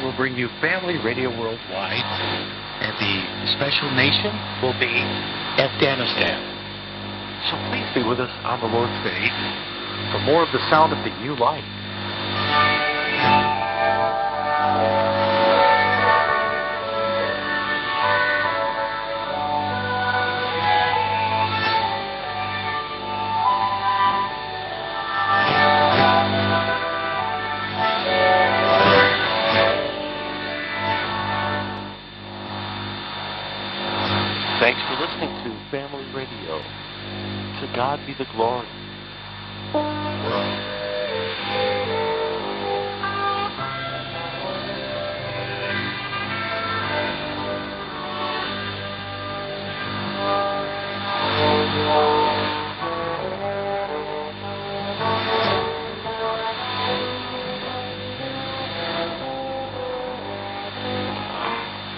will bring you Family Radio Worldwide, and the special nation will be Afghanistan. So please be with us on the Lord's Day for more of the sound of the new life. Thanks for listening to Family Radio. To God be the glory.